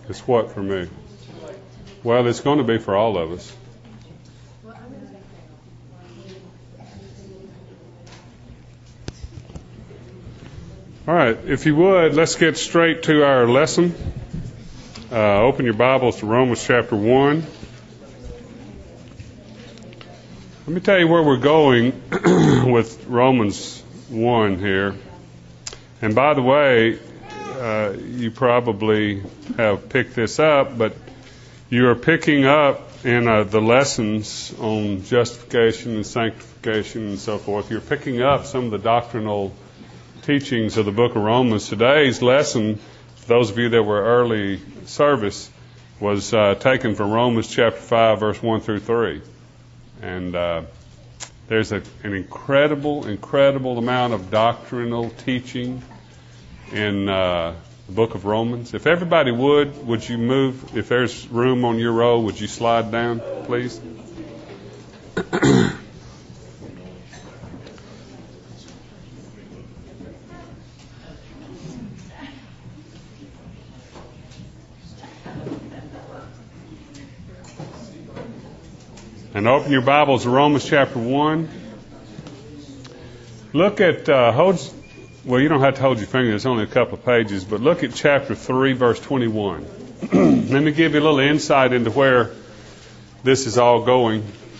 It's what for me? Well, it's going to be for all of us. All right, if you would, let's get straight to our lesson. Open your Bibles to Romans chapter 1. Let me tell you where we're going with Romans 1 here. And by the way, you probably have picked this up, but you are picking up in the lessons on justification and sanctification and so forth. You're picking up some of the doctrinal teachings of the book of Romans. Today's lesson, for those of you that were early service, was taken from Romans chapter 5, verse 1 through 3. And there's an incredible amount of doctrinal teaching in the book of Romans. If everybody would you move? If there's room on your row, would you slide down, please? And open your Bibles to Romans chapter 1. Look at, well, you don't have to hold your finger, it's only a couple of pages, but look at chapter 3, verse 21. Let me give you a little insight into where this is all going.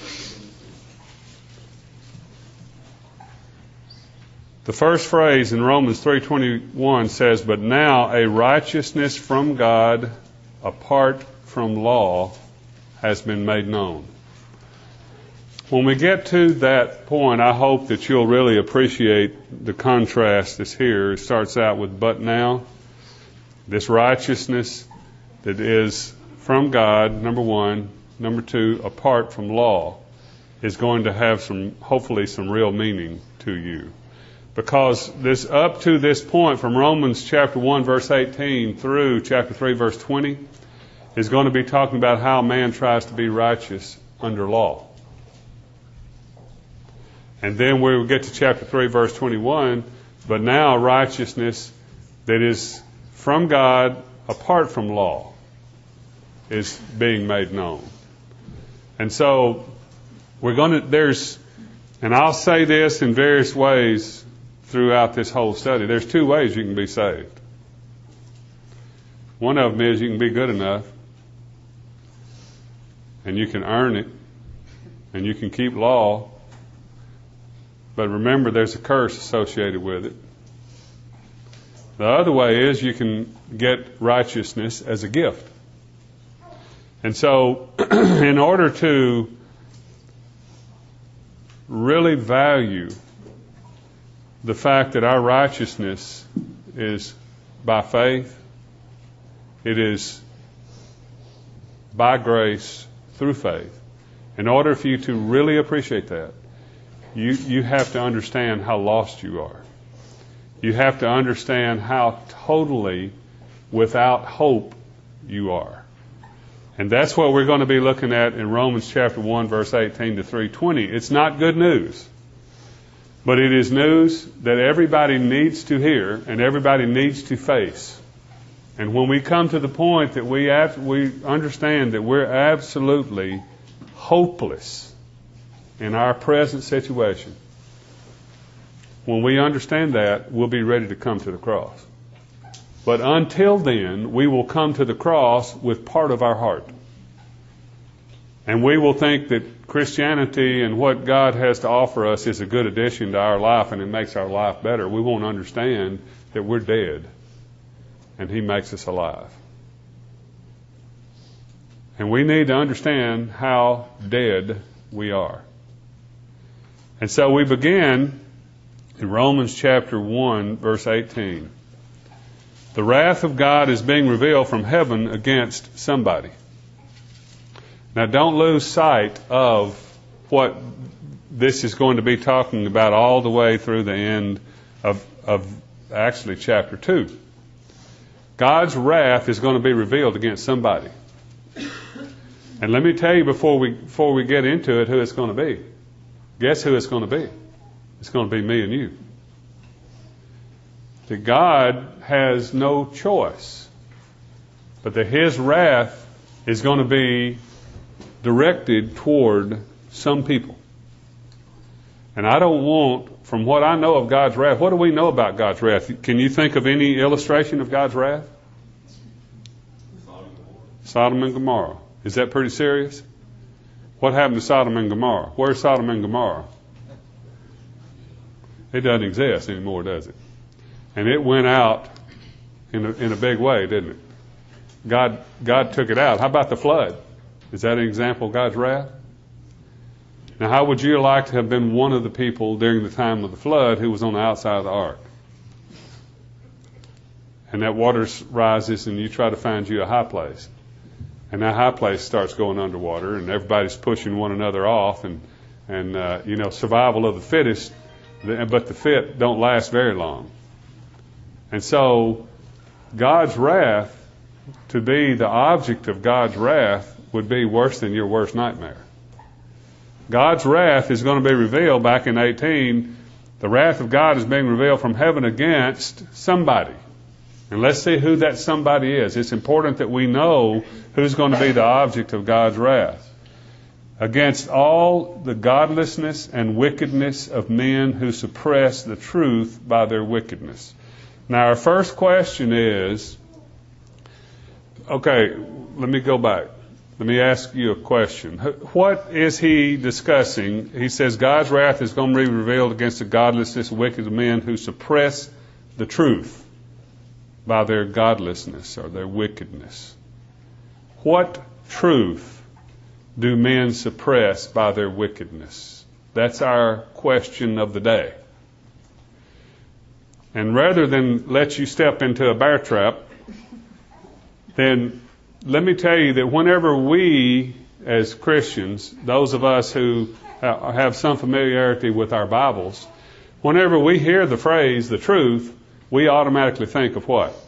The first phrase in Romans 3:21 says, "But now a righteousness from God apart from law has been made known." When we get to that point, I hope that you'll really appreciate the contrast that's here. It starts out with "but now." This righteousness that is from God, number one. Number two, apart from law, is going to have hopefully some real meaning to you. Because this up to this point, from Romans chapter 1, verse 18 through chapter 3, verse 20, is going to be talking about how man tries to be righteous under law. And then we will get to chapter 3, verse 21, but now righteousness that is from God apart from law is being made known. And so and I'll say this in various ways throughout this whole study. There's two ways you can be saved. One of them is you can be good enough and you can earn it and you can keep law. But remember, there's a curse associated with it. The other way is you can get righteousness as a gift. And so, in order to really value the fact that our righteousness is by faith, it is by grace through faith. In order for you to really appreciate that, you have to understand how lost you are. You have to understand how totally without hope you are. And that's what we're going to be looking at in Romans chapter 1, verse 18 to 3:20. It's not good news, but it is news that everybody needs to hear and everybody needs to face. And when we come to the point that we understand that we're absolutely hopeless in our present situation, when we understand that, we'll be ready to come to the cross. But until then, we will come to the cross with part of our heart. And we will think that Christianity and what God has to offer us is a good addition to our life and it makes our life better. We won't understand that we're dead and He makes us alive. And we need to understand how dead we are. And so we begin in Romans chapter 1, verse 18. The wrath of God is being revealed from heaven against somebody. Now don't lose sight of what this is going to be talking about all the way through the end of actually chapter 2. God's wrath is going to be revealed against somebody. And let me tell you before we get into it who it's going to be. Guess who it's going to be? It's going to be me and you. That God has no choice but that His wrath is going to be directed toward some people. And I don't want, from what I know of God's wrath, what do we know about God's wrath? Can you think of any illustration of God's wrath? Sodom and Gomorrah. Is that pretty serious? What happened to Sodom and Gomorrah? Where's Sodom and Gomorrah? It doesn't exist anymore, does it? And it went out in a big way, didn't it? God took it out. How about the flood? Is that an example of God's wrath? Now, how would you like to have been one of the people during the time of the flood who was on the outside of the ark? And that water rises and you try to find you a high place. And that high place starts going underwater and everybody's pushing one another off and survival of the fittest, but the fit don't last very long. And so God's wrath, to be the object of God's wrath, would be worse than your worst nightmare. God's wrath is going to be revealed back in 18. The wrath of God is being revealed from heaven against somebody. And let's see who that somebody is. It's important that we know who's going to be the object of God's wrath. Against all the godlessness and wickedness of men who suppress the truth by their wickedness. Now, our first question is, okay, let me go back. Let me ask you a question. What is he discussing? He says God's wrath is going to be revealed against the godlessness and wicked men who suppress the truth by their godlessness or their wickedness. What truth do men suppress by their wickedness? That's our question of the day. And rather than let you step into a bear trap, then let me tell you that whenever we, as Christians, those of us who have some familiarity with our Bibles, whenever we hear the phrase, the truth, we automatically think of what?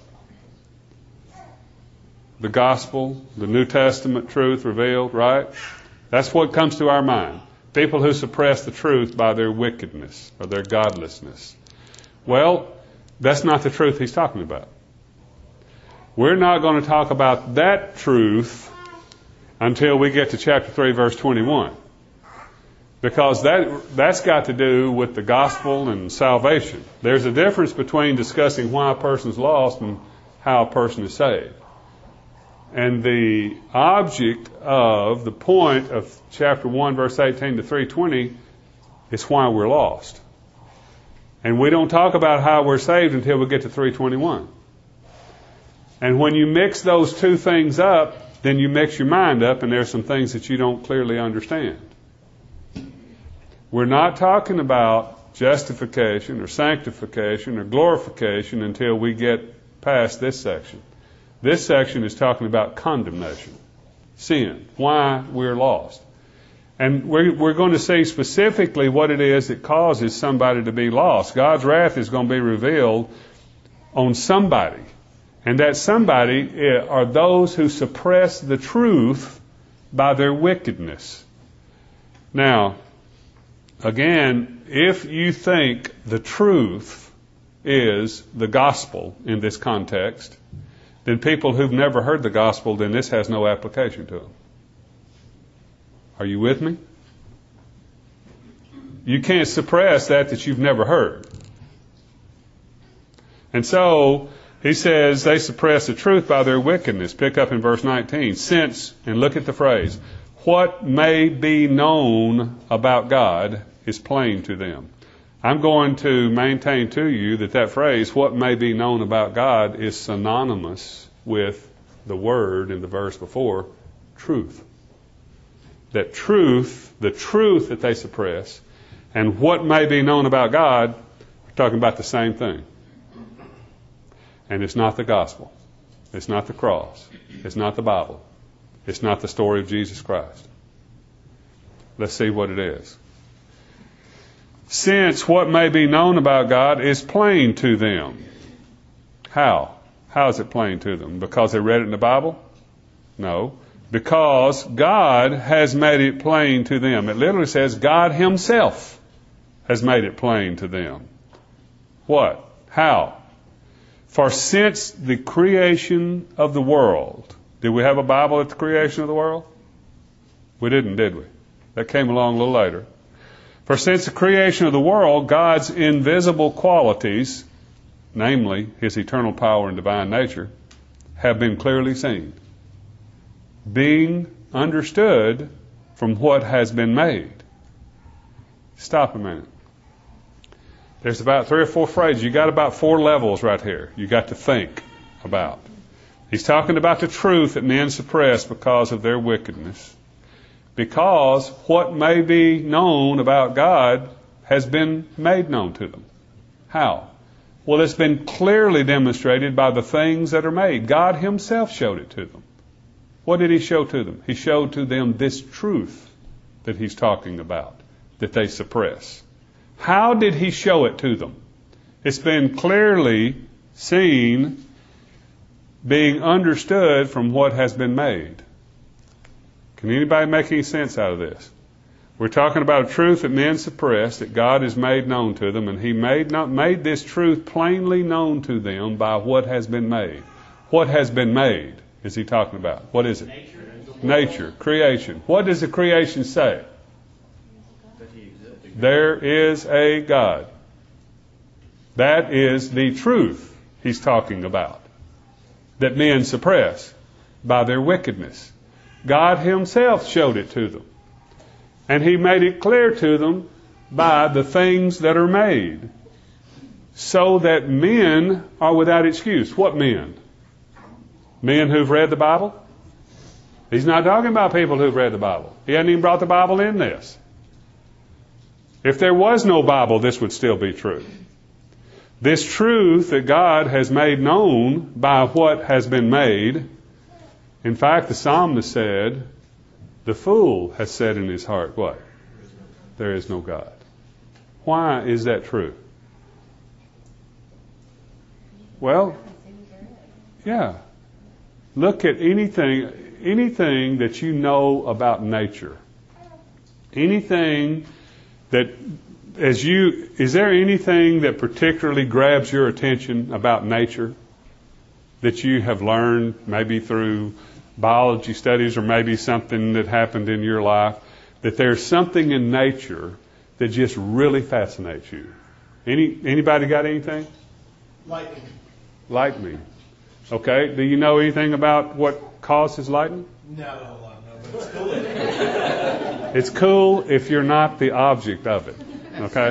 The gospel, the New Testament truth revealed, right? That's what comes to our mind. People who suppress the truth by their wickedness or their godlessness. Well, that's not the truth he's talking about. We're not going to talk about that truth until we get to chapter 3, verse 21. Because that's got to do with the gospel and salvation. There's a difference between discussing why a person's lost and how a person is saved. And the object of the point of chapter 1, verse 18 to 320 is why we're lost. And we don't talk about how we're saved until we get to 321. And when you mix those two things up, then you mix your mind up and there's some things that you don't clearly understand. We're not talking about justification or sanctification or glorification until we get past this section. This section is talking about condemnation, sin, why we're lost. And we're going to see specifically what it is that causes somebody to be lost. God's wrath is going to be revealed on somebody. And that somebody are those who suppress the truth by their wickedness. Now, again, if you think the truth is the gospel in this context, then people who've never heard the gospel, then this has no application to them. Are you with me? You can't suppress that you've never heard. And so, he says they suppress the truth by their wickedness. Pick up in verse 19. Since, and look at the phrase, what may be known about God is plain to them. I'm going to maintain to you that phrase, what may be known about God, is synonymous with the word in the verse before, truth. That truth, the truth that they suppress, and what may be known about God, we're talking about the same thing. And it's not the gospel. It's not the cross. It's not the Bible. It's not the story of Jesus Christ. Let's see what it is. Since what may be known about God is plain to them. How? How is it plain to them? Because they read it in the Bible? No. Because God has made it plain to them. It literally says God Himself has made it plain to them. What? How? For since the creation of the world, Did we have a Bible at the creation of the world? We didn't, did we? That came along a little later. For since the creation of the world, God's invisible qualities, namely His eternal power and divine nature, have been clearly seen, being understood from what has been made. Stop a minute. There's about 3 or 4 phrases. You got about 4 levels right here you got to think about. He's talking about the truth that men suppress because of their wickedness. Because what may be known about God has been made known to them. How? Well, it's been clearly demonstrated by the things that are made. God Himself showed it to them. What did He show to them? He showed to them this truth that He's talking about, that they suppress. How did He show it to them? It's been clearly seen, being understood from what has been made. Can anybody make any sense out of this? We're talking about a truth that men suppress, that God has made known to them, and He made this truth plainly known to them by what has been made. What has been made is He talking about? What is it? Nature, creation. What does the creation say? There is a God. That is the truth He's talking about, that men suppress by their wickedness. God Himself showed it to them. And He made it clear to them by the things that are made, so that men are without excuse. What men? Men who've read the Bible? He's not talking about people who've read the Bible. He hasn't even brought the Bible in this. If there was no Bible, this would still be true. This truth that God has made known by what has been made. In fact, the psalmist said, the fool has said in his heart, what? There is no God. Why is that true? Well, yeah. Look at anything that you know about nature. Anything that, is there anything that particularly grabs your attention about nature that you have learned, maybe through biology studies or maybe something that happened in your life, that there's something in nature that just really fascinates you? Anybody got anything? Lightning. Lightning. Okay. Do you know anything about what causes lightning? Not a whole lot, no, but it's cool. It's cool if you're not the object of it. Okay?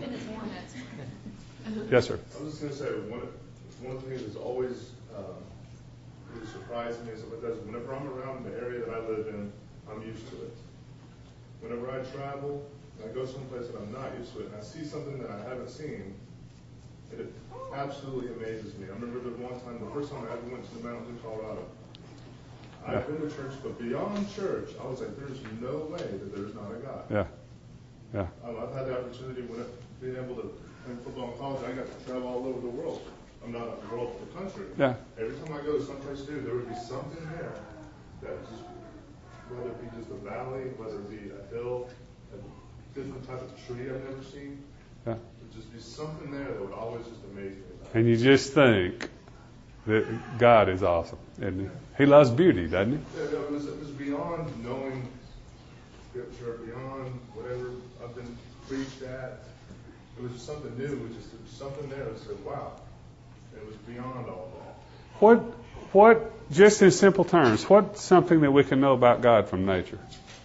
Yes, sir. I was just going to say, one of the things that's always really surprised me is that whenever I'm around the area that I live in, I'm used to it. Whenever I travel, and I go someplace that I'm not used to it, and I see something that I haven't seen, it absolutely amazes me. I remember the one time, the first time I ever went to the mountains in Colorado. I've been to church, but beyond church, I was like, there's no way that there's not a God. Yeah. Yeah. I've had the opportunity, being able to play football in college, I got to travel all over the world. I'm not the world, but the country. Yeah. Every time I go to someplace new, there would be something there that just, whether it be just a valley, whether it be a hill, a different type of tree I've never seen. Yeah. There'd just be something there that would always just amaze me. And you just think that God is awesome, isn't He? He loves beauty, doesn't He? Yeah, it was beyond knowing Scripture, beyond whatever I've been preached at. It was just something new. It was just something there that said, wow. It was beyond all that. What, just in simple terms, what's something that we can know about God from nature?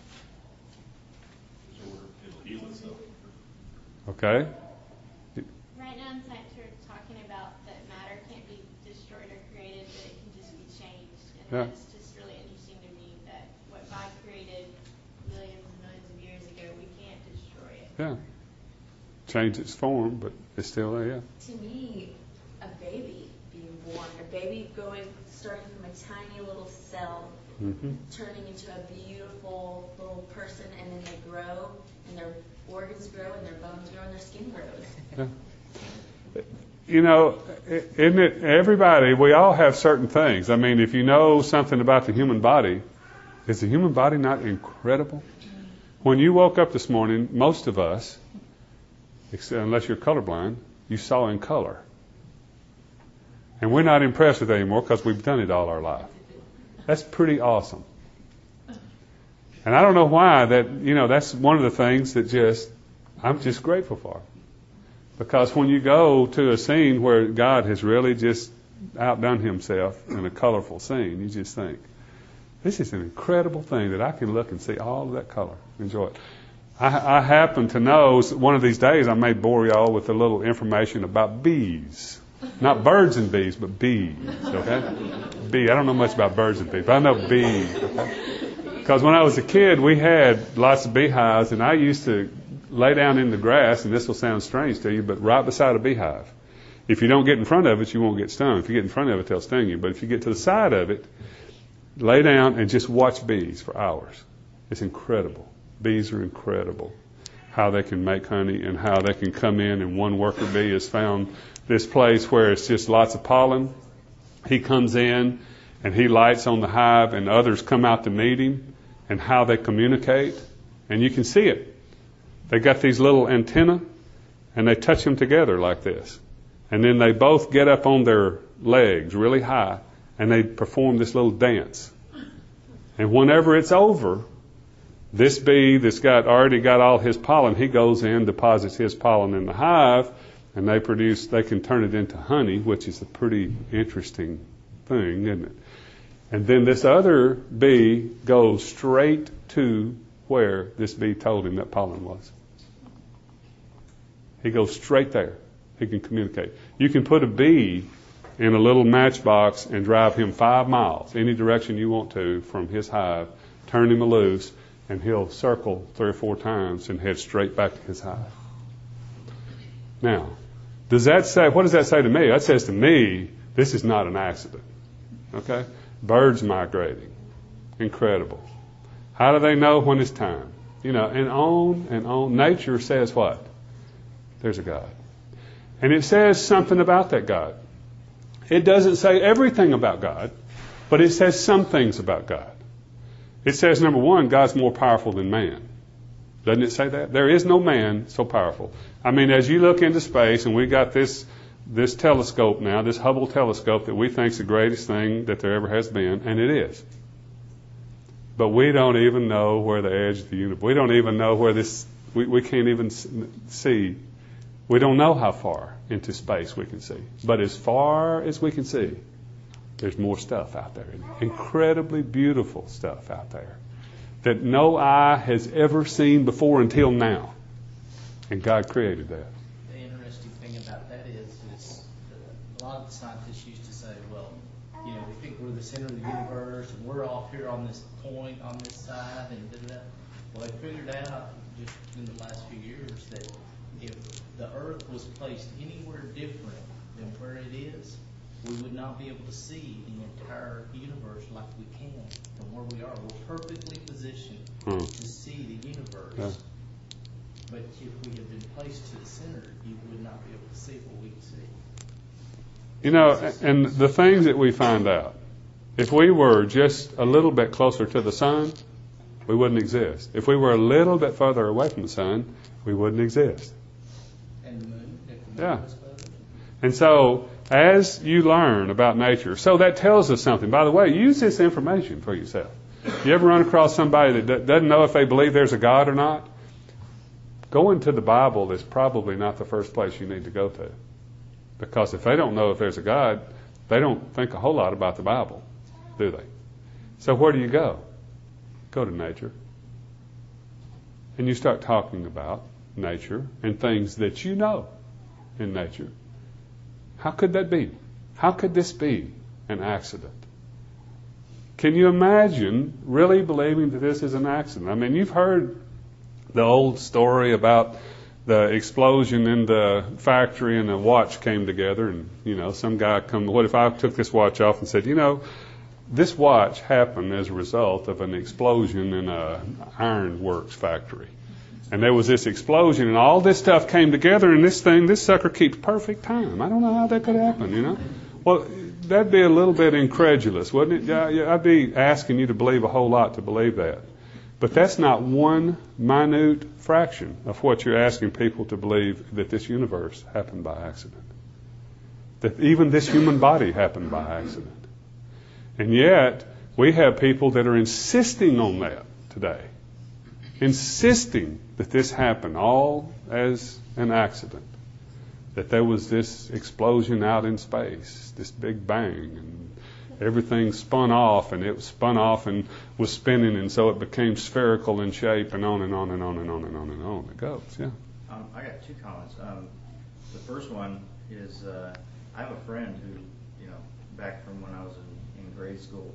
Okay. Right now in science we're talking about that matter can't be destroyed or created, but it can just be changed. And that's just really interesting to me that what God created millions and millions of years ago, we can't destroy it. Yeah. Change its form, but it's still there, yeah. To me, a baby being born, a baby starting from a tiny little cell, turning into a beautiful little person, and then they grow, and their organs grow, and their bones grow, and their skin grows. Yeah. You know, isn't it, everybody, we all have certain things. I mean, if you know something about the human body, is the human body not incredible? When you woke up this morning, most of us, unless you're colorblind, you saw in color. And we're not impressed with it anymore because we've done it all our life. That's pretty awesome. And I don't know why that's one of the things that I'm just grateful for. Because when you go to a scene where God has really just outdone himself in a colorful scene, you just think, this is an incredible thing that I can look and see all of that color. Enjoy it. I happen to know one of these days I may bore y'all with a little information about bees. Not birds and bees, but bees. Okay? Bee. I don't know much about birds and bees, but I know bees. Okay? Because when I was a kid, we had lots of beehives, and I used to lay down in the grass, and this will sound strange to you, but right beside a beehive. If you don't get in front of it, you won't get stung. If you get in front of it, they'll sting you. But if you get to the side of it, lay down and just watch bees for hours. It's incredible. Bees are incredible. How they can make honey and how they can come in, and one worker bee has found this place where it's just lots of pollen. He comes in and he lights on the hive, and others come out to meet him, and how they communicate. And you can see it. They got these little antennae, and they touch them together like this. And then they both get up on their legs really high, and they perform this little dance. And whenever it's over, this bee that's already got all his pollen, he goes in, deposits his pollen in the hive, and they can turn it into honey, which is a pretty interesting thing, isn't it? And then this other bee goes straight to where this bee told him that pollen was. He goes straight there. He can communicate. You can put a bee in a little matchbox and drive him 5 miles, any direction you want to, from his hive, turn him loose, and he'll circle 3 or 4 times and head straight back to his hive. Now, what does that say to me? That says to me, this is not an accident. Okay? Birds migrating. Incredible. How do they know when it's time? And on and on. Nature says what? There's a God. And it says something about that God. It doesn't say everything about God, but it says some things about God. It says, number one, God's more powerful than man. Doesn't it say that? There is no man so powerful. I mean, as you look into space, and we got this telescope now, this Hubble telescope that we think is the greatest thing that there ever has been, and it is. But we don't even know where the edge of the universe, we don't even know where we can't even see. We don't know how far into space we can see. But as far as we can see, there's more stuff out there. Incredibly beautiful stuff out there that no eye has ever seen before until now. And God created that. The interesting thing about that is a lot of the scientists used to say, well, we think we're the center of the universe and we're off here on this point, on this side, and da-da-da. Well, they figured out just in the last few years that if the Earth was placed anywhere different than where it is, we would not be able to see the entire universe like we can from where we are. We're perfectly positioned to see the universe. Yeah. But if we had been placed to the center, you would not be able to see what we can see. And the things that we find out, if we were just a little bit closer to the sun, we wouldn't exist. If we were a little bit further away from the sun, we wouldn't exist. And the moon, if the was moon further. And so, as you learn about nature, so that tells us something. By the way, use this information for yourself. You ever run across somebody that doesn't know if they believe there's a God or not? Going to the Bible is probably not the first place you need to go to. Because if they don't know if there's a God, they don't think a whole lot about the Bible, do they? So where do you go? Go to nature. And you start talking about nature and things that you know in nature. How could that be? How could this be an accident? Can you imagine really believing that this is an accident? I mean, you've heard the old story about the explosion in the factory and the watch came together and, some guy what if I took this watch off and said, this watch happened as a result of an explosion in a ironworks factory. And there was this explosion and all this stuff came together and this sucker keeps perfect time. I don't know how that could happen, Well, that'd be a little bit incredulous, wouldn't it? I'd be asking you to believe a whole lot to believe that. But that's not one minute fraction of what you're asking people to believe that this universe happened by accident. That even this human body happened by accident. And yet, We have people that are insisting on that today. Insisting that this happened all as an accident. That there was this explosion out in space, this big bang, and everything spun off, and it was spun off and was spinning, and so it became spherical in shape, and on and on and on and on and on and on it goes. Yeah. I got two comments. The first one is I have a friend who, back from when I was in grade school,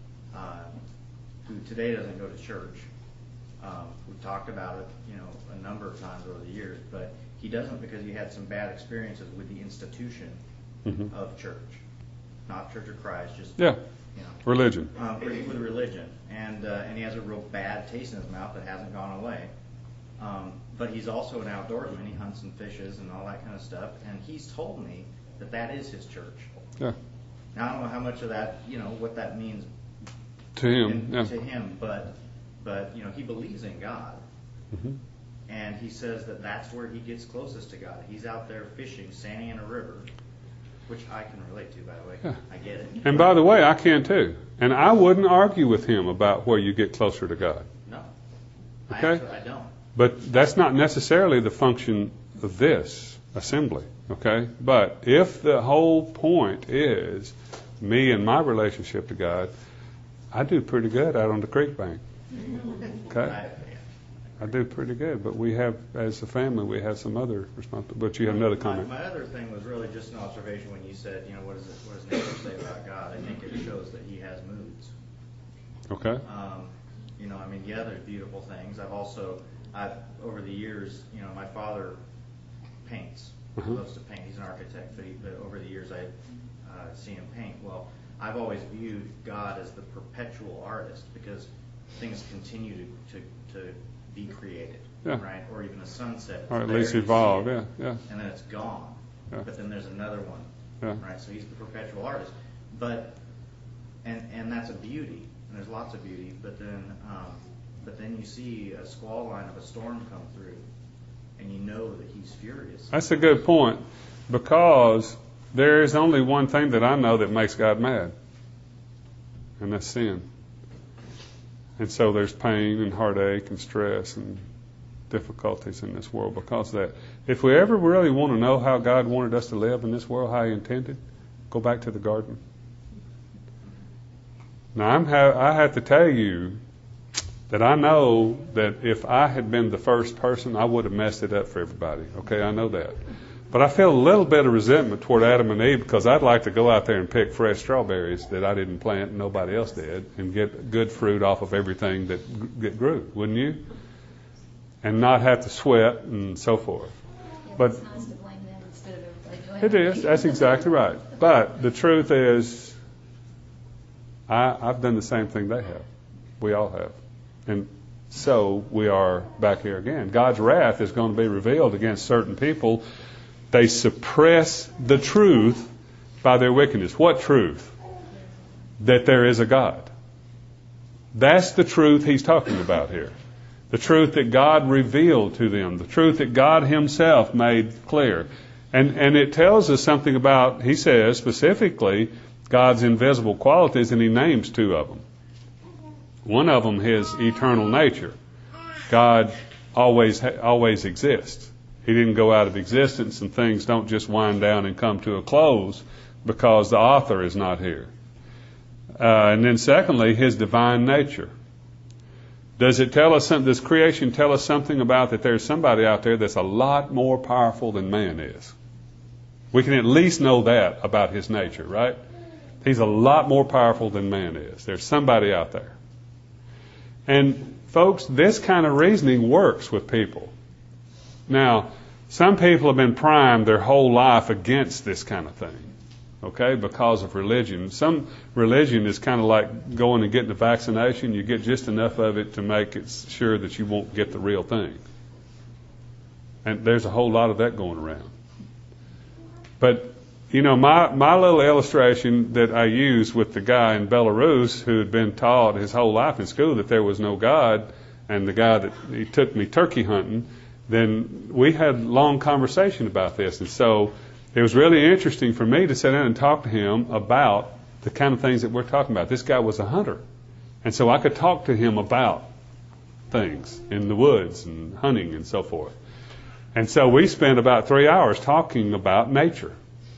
who today doesn't go to church. We've talked about it, a number of times over the years, but he doesn't because he had some bad experiences with the institution of church, not Church of Christ, just religion. With religion, and he has a real bad taste in his mouth that hasn't gone away. But he's also an outdoorsman. He hunts and fishes and all that kind of stuff, and he's told me that is his church. Yeah. Now I don't know how much of that, what that means to him. To him, but he believes in God. Mm-hmm. And he says that's where he gets closest to God. He's out there fishing, standing in a river, which I can relate to, by the way. Yeah. I get it. And by the way, I can too. And I wouldn't argue with him about where you get closer to God. No. Okay? I don't. But that's not necessarily the function of this assembly. Okay? But if the whole point is me and my relationship to God, I do pretty good out on the creek bank. Okay? I do pretty good, but we have, as a family, we have some other responsibilities. But you have another comment. My other thing was really just an observation when you said, what does nature say about God? I think it shows that he has moods. Okay. There's beautiful things. I've over the years, my father paints. He loves to paint. He's an architect, but over the years I've seen him paint. Well, I've always viewed God as the perpetual artist because things continue to be created, right? Or even a sunset. Or at least evolve, yeah. And then it's gone. Yeah. But then there's another one, right? So he's the perpetual artist. But and that's a beauty, and there's lots of beauty. But then you see a squall line of a storm come through, and you know that he's furious. That's a good point, because there is only one thing that I know that makes God mad, and that's sin. And so there's pain and heartache and stress and difficulties in this world because of that. If we ever really want to know how God wanted us to live in this world, how he intended, go back to the garden. Now, I have to tell you that I know that if I had been the first person, I would have messed it up for everybody. Okay, I know that. But I feel a little bit of resentment toward Adam and Eve because I'd like to go out there and pick fresh strawberries that I didn't plant and nobody else did and get good fruit off of everything that grew, wouldn't you? And not have to sweat and so forth. But it's nice to blame them instead of everybody doing it is. That's exactly right. But the truth is, I've done the same thing they have. We all have. And so we are back here again. God's wrath is going to be revealed against certain people. They suppress the truth by their wickedness. What truth? That there is a God. That's the truth he's talking about here. The truth that God revealed to them. The truth that God himself made clear. And it tells us something about, he says specifically, God's invisible qualities, and he names two of them. One of them, his eternal nature. God always exists. He didn't go out of existence, and things don't just wind down and come to a close because the author is not here. And then secondly, his divine nature. Does it tell us something? Does creation tell us something about that there's somebody out there that's a lot more powerful than man is? We can at least know that about his nature, right? He's a lot more powerful than man is. There's somebody out there. And folks, this kind of reasoning works with people. Now, some people have been primed their whole life against this kind of thing, okay, because of religion. Some religion is kind of like going and getting a vaccination. You get just enough of it to make it sure that you won't get the real thing. And there's a whole lot of that going around. But, my little illustration that I use with the guy in Belarus who had been taught his whole life in school that there was no God, and the guy that he took me turkey hunting, then we had a long conversation about this. And so it was really interesting for me to sit down and talk to him about the kind of things that we're talking about. This guy was a hunter. And so I could talk to him about things in the woods and hunting and so forth. And so we spent about 3 hours talking about nature.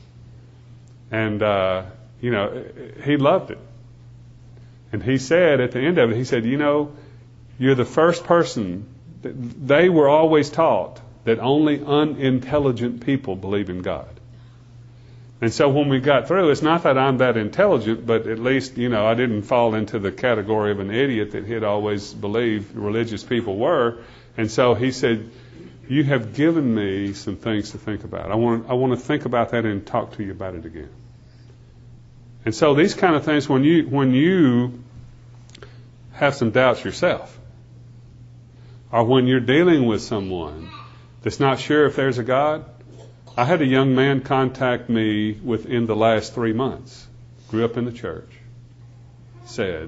And, he loved it. And he said at the end of it, he said, you're the first person. They were always taught that only unintelligent people believe in God. And so when we got through, it's not that I'm that intelligent, but at least, I didn't fall into the category of an idiot that he'd always believed religious people were. And so he said, you have given me some things to think about. I want to think about that and talk to you about it again. And so these kind of things, when you have some doubts yourself, or when you're dealing with someone that's not sure if there's a God. I had a young man contact me within the last 3 months, grew up in the church, said,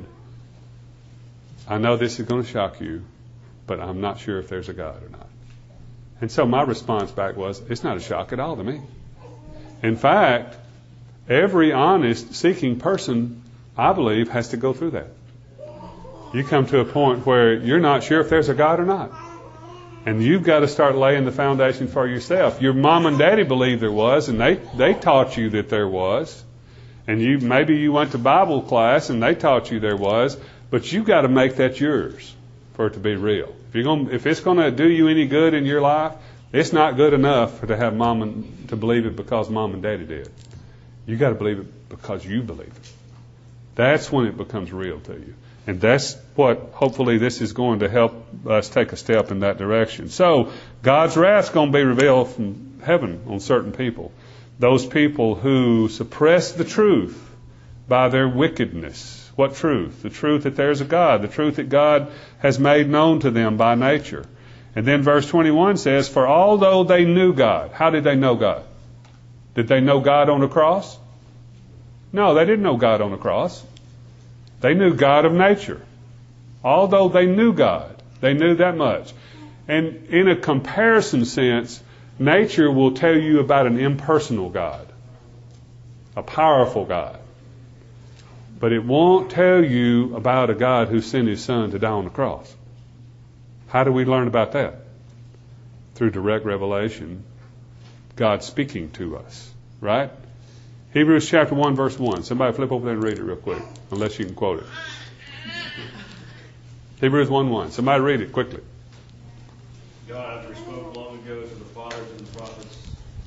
I know this is going to shock you, but I'm not sure if there's a God or not. And so my response back was, it's not a shock at all to me. In fact, every honest, seeking person, I believe, has to go through that. You come to a point where you're not sure if there's a God or not. And you've got to start laying the foundation for yourself. Your mom and daddy believed there was, and they taught you that there was. And maybe you went to Bible class and they taught you there was, but you've got to make that yours for it to be real. If it's going to do you any good in your life, it's not good enough to have to believe it because mom and daddy did. You got to believe it because you believe it. That's when it becomes real to you. And that's what, hopefully, this is going to help us take a step in that direction. So, God's wrath's going to be revealed from heaven on certain people. Those people who suppress the truth by their wickedness. What truth? The truth that there's a God. The truth that God has made known to them by nature. And then verse 21 says, for although they knew God. How did they know God? Did they know God on the cross? No, they didn't know God on the cross. They knew God of nature. Although they knew God, they knew that much. And in a comparison sense, nature will tell you about an impersonal God, a powerful God. But it won't tell you about a God who sent His Son to die on the cross. How do we learn about that? Through direct revelation, God speaking to us, right? Hebrews chapter 1, verse 1. Somebody flip over there and read it real quick, unless you can quote it. Hebrews 1:1. Somebody read it quickly. God, after He spoke long ago to the fathers and the prophets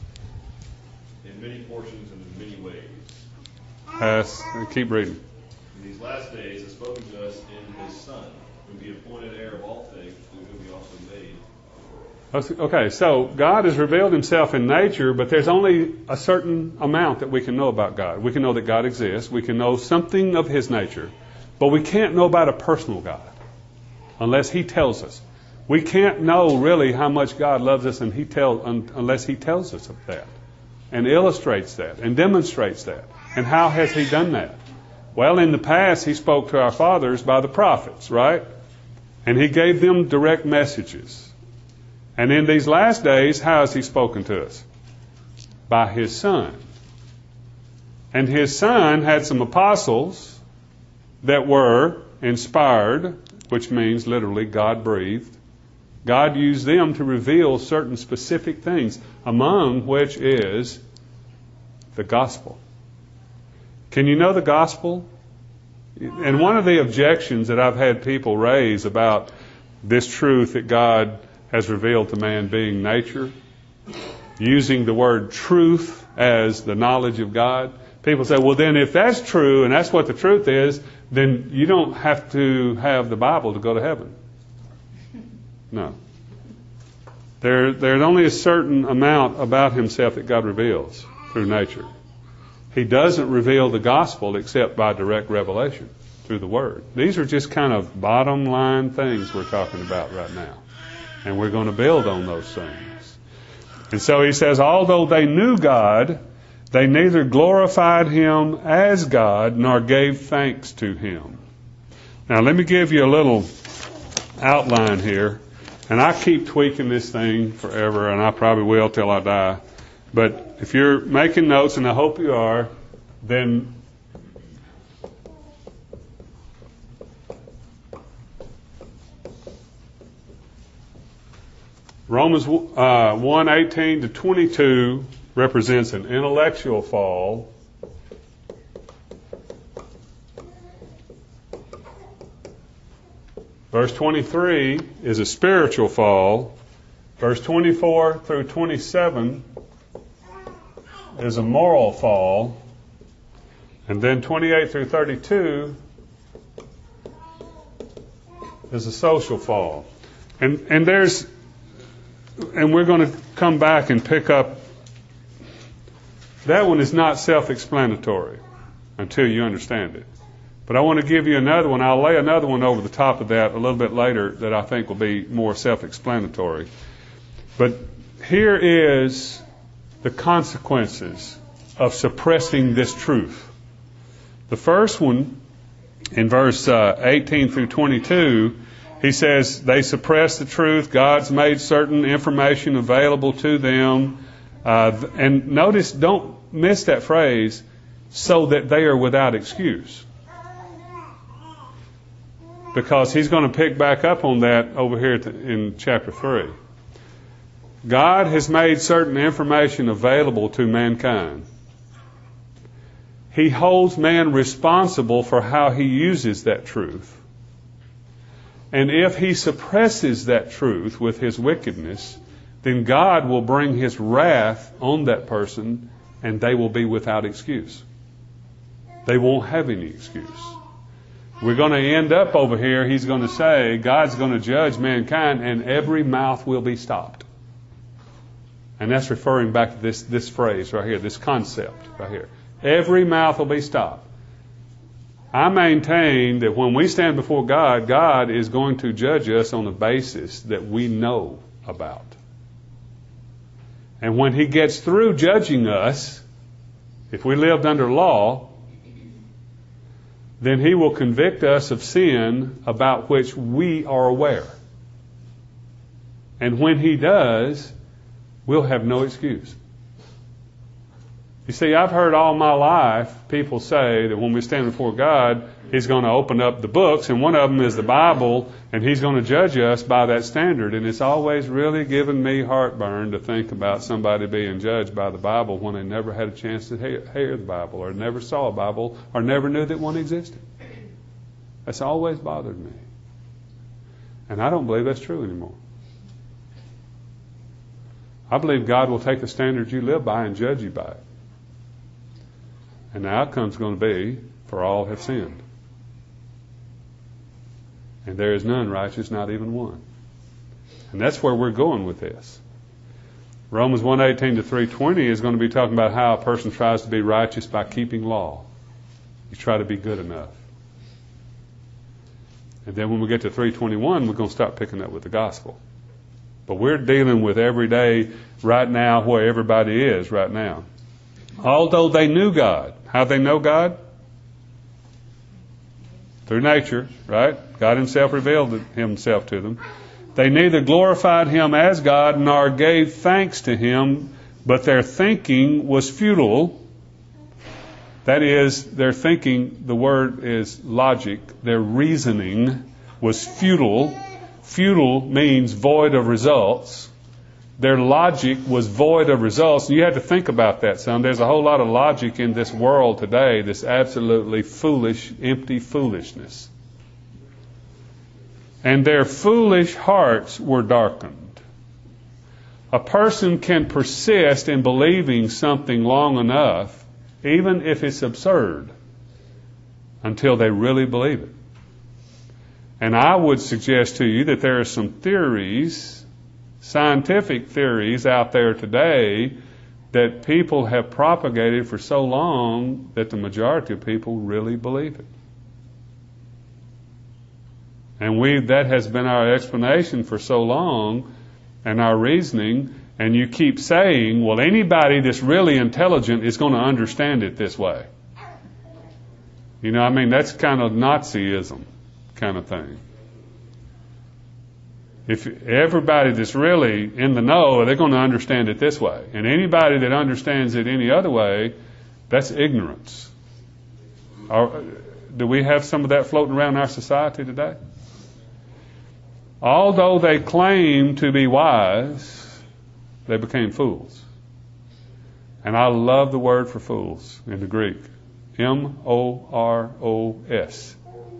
in many portions and in many ways. Yes, keep reading. In these last days has spoken to us in His Son, whom He appointed heir of all things, through whom He also made. Okay, so God has revealed Himself in nature, but there's only a certain amount that we can know about God. We can know that God exists. We can know something of His nature, but we can't know about a personal God unless He tells us. We can't know really how much God loves us unless He tells us of that and illustrates that and demonstrates that. And how has He done that? Well, in the past, He spoke to our fathers by the prophets, right? And He gave them direct messages. And in these last days, how has He spoken to us? By His Son. And His Son had some apostles that were inspired, which means literally God breathed. God used them to reveal certain specific things, among which is the gospel. Can you know the gospel? And one of the objections that I've had people raise about this truth that God has revealed to man being nature, using the word truth as the knowledge of God. People say, well, then if that's true and that's what the truth is, then you don't have to have the Bible to go to heaven. No. There's only a certain amount about Himself that God reveals through nature. He doesn't reveal the gospel except by direct revelation through the Word. These are just kind of bottom line things we're talking about right now. And we're going to build on those things. And so He says, although they knew God, they neither glorified Him as God nor gave thanks to Him. Now let me give you a little outline here. And I keep tweaking this thing forever, and I probably will till I die. But if you're making notes, and I hope you are, then Romans 1:18 to 22 represents an intellectual fall. Verse 23 is a spiritual fall. Verse 24 through 27 is a moral fall. And then 28 through 32 is a social fall. And we're going to come back and pick up. That one is not self-explanatory until you understand it. But I want to give you another one. I'll lay another one over the top of that a little bit later that I think will be more self-explanatory. But here is the consequences of suppressing this truth. The first one, in verse 18 through 22, he says they suppress the truth. God's made certain information available to them. And notice, don't miss that phrase, so that they are without excuse. Because he's going to pick back up on that over here in chapter 3. God has made certain information available to mankind. He holds man responsible for how he uses that truth. And if he suppresses that truth with his wickedness, then God will bring his wrath on that person and they will be without excuse. They won't have any excuse. We're going to end up over here, he's going to say, God's going to judge mankind and every mouth will be stopped. And that's referring back to this phrase right here, this concept right here. Every mouth will be stopped. I maintain that when we stand before God, God is going to judge us on a basis that we know about. And when he gets through judging us, if we lived under law, then he will convict us of sin about which we are aware. And when he does, we'll have no excuse. You see, I've heard all my life people say that when we stand before God, he's going to open up the books, and one of them is the Bible, and he's going to judge us by that standard. And it's always really given me heartburn to think about somebody being judged by the Bible when they never had a chance to hear the Bible, or never saw a Bible, or never knew that one existed. That's always bothered me. And I don't believe that's true anymore. I believe God will take the standards you live by and judge you by it. And the outcome's going to be, for all have sinned. And there is none righteous, not even one. And that's where we're going with this. Romans 1:18 to 3:20 is going to be talking about how a person tries to be righteous by keeping law. You try to be good enough. And then when we get to 3:21, we're going to start picking up with the gospel. But we're dealing with every day right now where everybody is right now. Although they knew God. How they know God? Through nature, right? God himself revealed himself to them. They neither glorified him as God nor gave thanks to him, but their thinking was futile. That is, their thinking, the word is logic, their reasoning was futile. Futile means void of results. Their logic was void of results. And you have to think about that, son. There's a whole lot of logic in this world today, this absolutely foolish, empty foolishness. And their foolish hearts were darkened. A person can persist in believing something long enough, even if it's absurd, until they really believe it. And I would suggest to you that there are some theories, scientific theories out there today that people have propagated for so long that the majority of people really believe it. And that has been our explanation for so long and our reasoning. And you keep saying, well, anybody that's really intelligent is going to understand it this way. You know, I mean, that's kind of Nazism kind of thing. If everybody that's really in the know, they're going to understand it this way. And anybody that understands it any other way, that's ignorance. Do we have some of that floating around our society today? although they claimed to be wise, they became fools. And I love the word for fools in the Greek. M-O-R-O-S.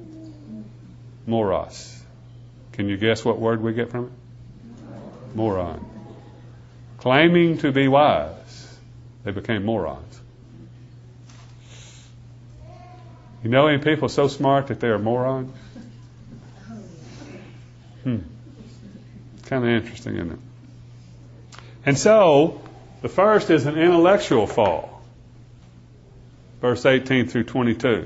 Moros. Can you guess what word we get from it? Moron. Claiming to be wise, they became morons. You know any people so smart that they're morons? Kind of interesting, isn't it? And so, the first is an intellectual fall. Verse 18 through 22.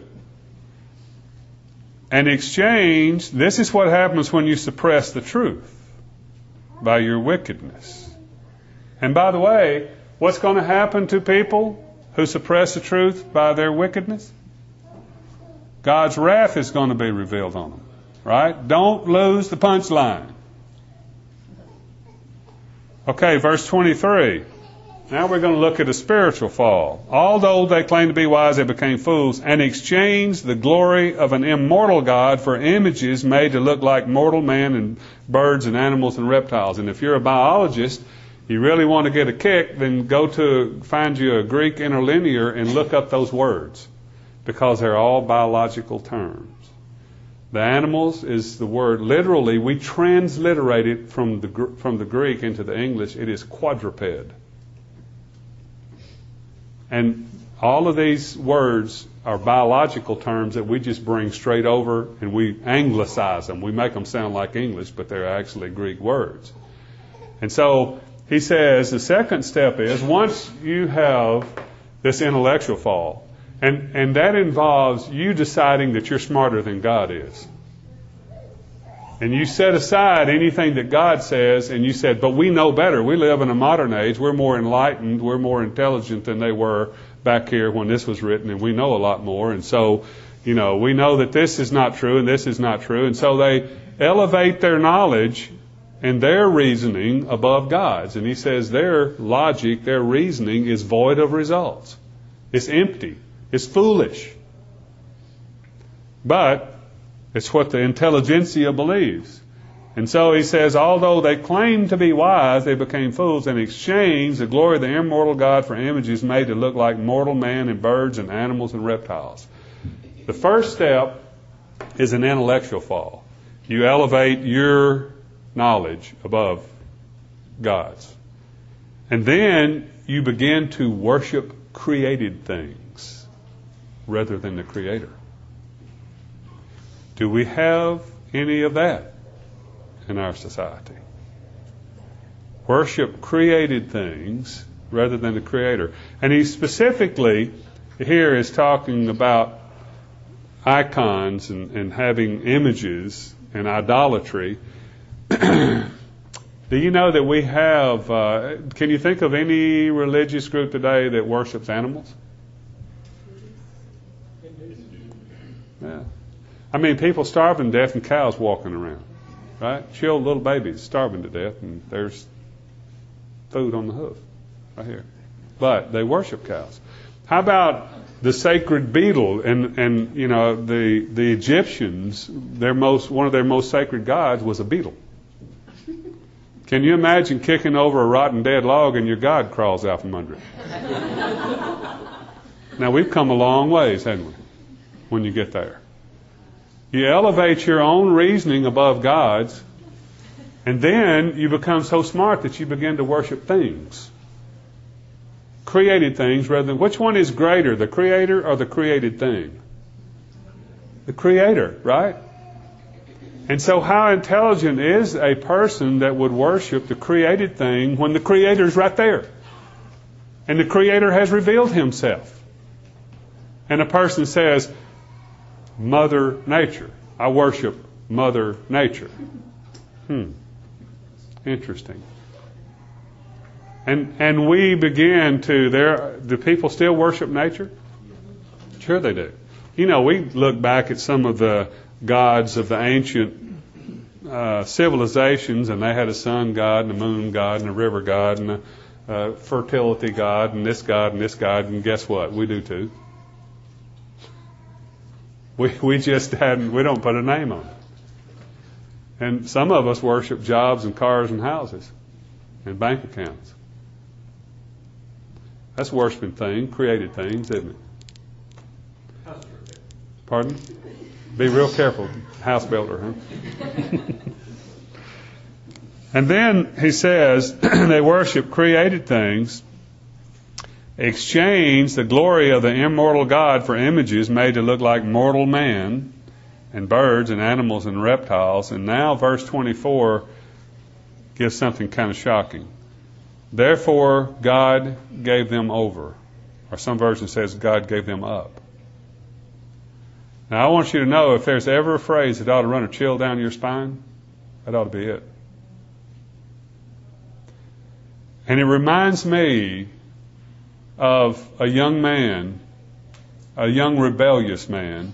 And exchange, this is what happens when you suppress the truth by your wickedness. And by the way, what's going to happen to people who suppress the truth by their wickedness? God's wrath is going to be revealed on them. Right? Don't lose the punchline. Okay, verse 23. Now we're going to look at a spiritual fall. Although they claimed to be wise, they became fools and exchanged the glory of an immortal God for images made to look like mortal man and birds and animals and reptiles. And if you're a biologist, you really want to get a kick, then find you a Greek interlinear and look up those words, because they're all biological terms. The animals is the word, literally, we transliterate it from the Greek into the English. It is quadruped. And all of these words are biological terms that we just bring straight over and we anglicize them. We make them sound like English, but they're actually Greek words. And so he says the second step is, once you have this intellectual fall, and that involves you deciding that you're smarter than God is. And you set aside anything that God says, and you said, but we know better. We live in a modern age. We're more enlightened. We're more intelligent than they were back here when this was written, and we know a lot more. And so, we know that this is not true and this is not true. And so they elevate their knowledge and their reasoning above God's. And he says their logic, their reasoning is void of results. It's empty. It's foolish. But it's what the intelligentsia believes. And so he says, although they claimed to be wise, they became fools and exchanged the glory of the immortal God for images made to look like mortal man and birds and animals and reptiles. The first step is an intellectual fall. You elevate your knowledge above God's. And then you begin to worship created things rather than the Creator. Do we have any of that in our society? Worship created things rather than the Creator. And he specifically here is talking about icons and having images and idolatry. Do you know that we have, can you think of any religious group today that worships animals? Yeah. I mean, people starving to death and cows walking around, right? Chilled little babies starving to death, and there's food on the hoof right here. But they worship cows. How about the sacred beetle? And the Egyptians, one of their most sacred gods was a beetle. Can you imagine kicking over a rotten dead log and your God crawls out from under it? Now, we've come a long ways, haven't we, when you get there? You elevate your own reasoning above God's, and then you become so smart that you begin to worship things. Created things rather than, which one is greater, the Creator or the created thing? The Creator, right? And so how intelligent is a person that would worship the created thing when the Creator's right there? And the Creator has revealed Himself. And a person says, Mother Nature. I worship Mother Nature. Interesting. And we begin to, do people still worship nature? Sure they do. We look back at some of the gods of the ancient civilizations, and they had a sun god and a moon god and a river god and a fertility god and this god and this god, and guess what? We do too. We just we don't put a name on it. And some of us worship jobs and cars and houses and bank accounts. That's worshiping things, created things, isn't it? Pardon? Be real careful, house builder, huh? And then he says they worship created things, exchange the glory of the immortal God for images made to look like mortal man and birds and animals and reptiles. And now verse 24 gives something kind of shocking. Therefore God gave them over. Or some version says God gave them up. Now I want you to know, if there's ever a phrase that ought to run a chill down your spine, that ought to be it. And it reminds me of a young man, a young rebellious man,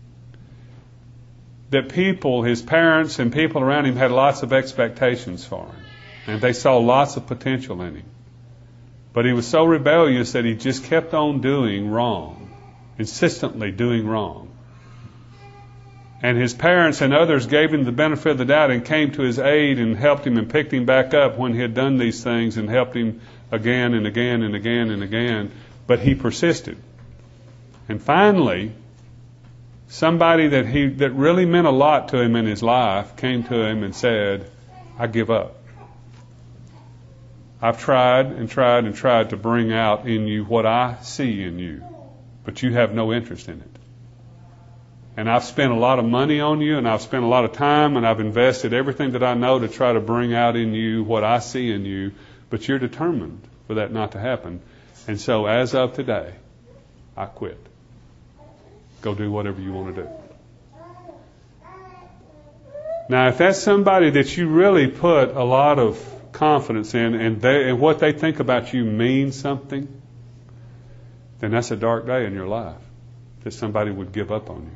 that people, his parents and people around him, had lots of expectations for him. And they saw lots of potential in him. But he was so rebellious that he just kept on doing wrong, insistently doing wrong. And his parents and others gave him the benefit of the doubt and came to his aid and helped him and picked him back up when he had done these things and helped him again and again and again and again. But he persisted. And finally, somebody that really meant a lot to him in his life came to him and said, I give up. I've tried and tried and tried to bring out in you what I see in you, but you have no interest in it. And I've spent a lot of money on you, and I've spent a lot of time, and I've invested everything that I know to try to bring out in you what I see in you, but you're determined for that not to happen. And so as of today, I quit. Go do whatever you want to do. Now, if that's somebody that you really put a lot of confidence in, and what they think about you means something, then that's a dark day in your life, that somebody would give up on you.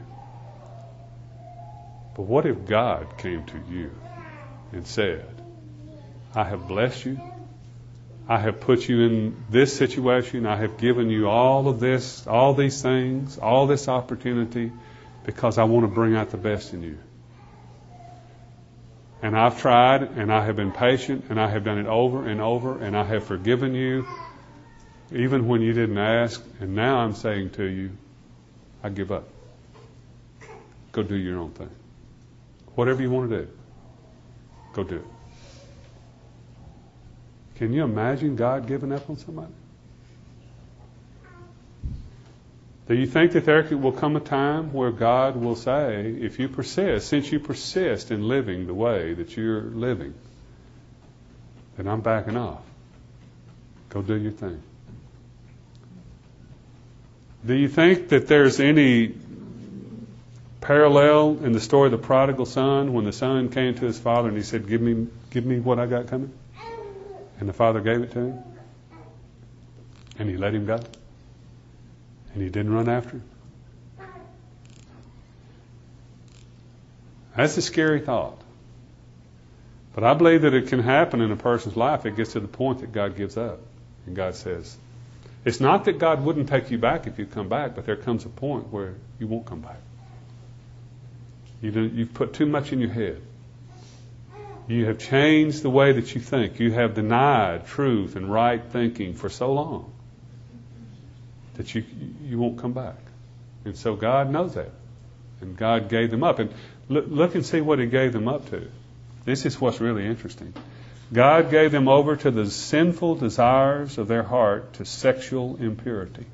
But what if God came to you and said, I have blessed you, I have put you in this situation, I have given you all of this, all these things, all this opportunity, because I want to bring out the best in you. And I've tried, and I have been patient, and I have done it over and over, and I have forgiven you, even when you didn't ask, and now I'm saying to you, I give up. Go do your own thing. Whatever you want to do, go do it. Can you imagine God giving up on somebody? Do you think that there will come a time where God will say, if you persist, since you persist in living the way that you're living, then I'm backing off. Go do your thing. Do you think that there's any parallel in the story of the prodigal son, when the son came to his father and he said, give me what I got coming? And the father gave it to him. And he let him go. And he didn't run after him. That's a scary thought. But I believe that it can happen in a person's life. It gets to the point that God gives up. And God says, it's not that God wouldn't take you back if you come back, but there comes a point where you won't come back. You've put too much in your head. You have changed the way that you think. You have denied truth and right thinking for so long that you won't come back. And so God knows that. And God gave them up. And look and see what He gave them up to. This is what's really interesting. God gave them over to the sinful desires of their heart, to sexual impurity.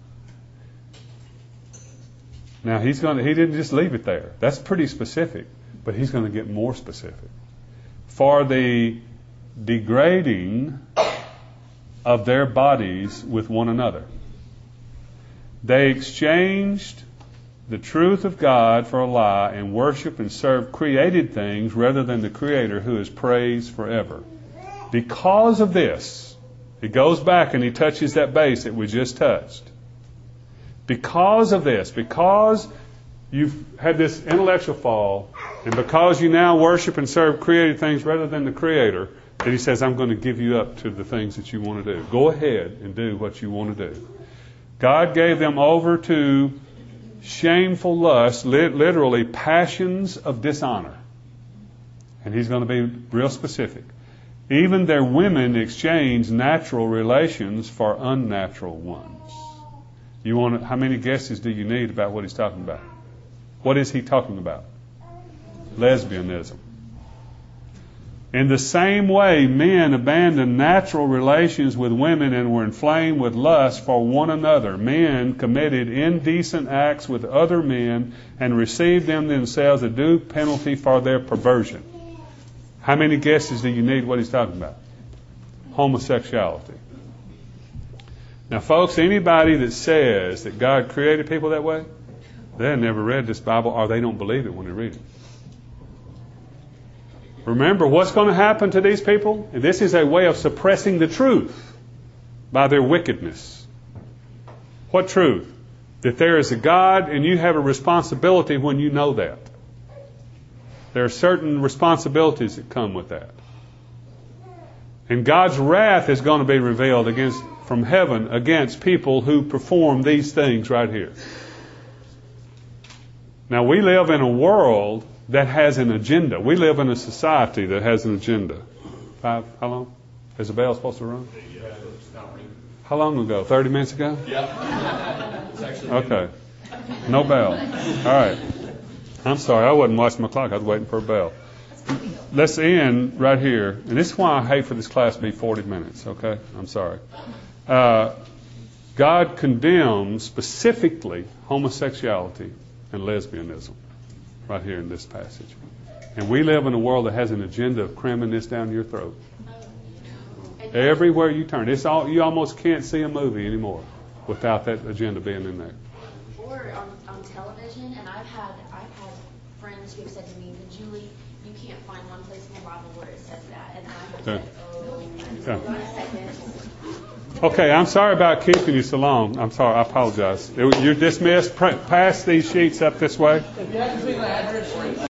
Now, He didn't just leave it there. That's pretty specific. But He's going to get more specific. For the degrading of their bodies with one another. They exchanged the truth of God for a lie and worship and serve created things rather than the Creator, who is praised forever. Because of this, He goes back and He touches that base that we just touched. Because of this, because you've had this intellectual fall, and because you now worship and serve created things rather than the Creator, that He says, I'm going to give you up to the things that you want to do. Go ahead and do what you want to do. God gave them over to shameful lust, literally passions of dishonor. And he's going to be real specific. Even their women exchange natural relations for unnatural ones. How many guesses do you need about what he's talking about? What is he talking about? Lesbianism. In the same way, men abandoned natural relations with women and were inflamed with lust for one another. Men committed indecent acts with other men and received them themselves a due penalty for their perversion. How many guesses do you need what he's talking about? Homosexuality. Now, folks, anybody that says that God created people that way, they have never read this Bible or they don't believe it when they read it. Remember what's going to happen to these people? And this is a way of suppressing the truth by their wickedness. What truth? That there is a God and you have a responsibility when you know that. There are certain responsibilities that come with that. And God's wrath is going to be revealed from heaven against people who perform these things right here. Now, we live in a world that has an agenda. We live in a society that has an agenda. How long? Is the bell supposed to run? How long ago? 30 minutes ago? Yeah. Okay. No bell. All right. I'm sorry. I wasn't watching my clock. I was waiting for a bell. Let's end right here. And this is why I hate for this class to be 40 minutes, okay? I'm sorry. God condemns specifically homosexuality and lesbianism right here in this passage. And we live in a world that has an agenda of cramming this down your throat. Everywhere you turn. You almost can't see a movie anymore without that agenda being in there. Or on television, and I've had friends who have said to me, Julie, you can't find one place in the Bible where it says that. And I've said, hold on a second. Okay, I'm sorry about keeping you so long. I'm sorry, I apologize. You're dismissed. Pass these sheets up this way.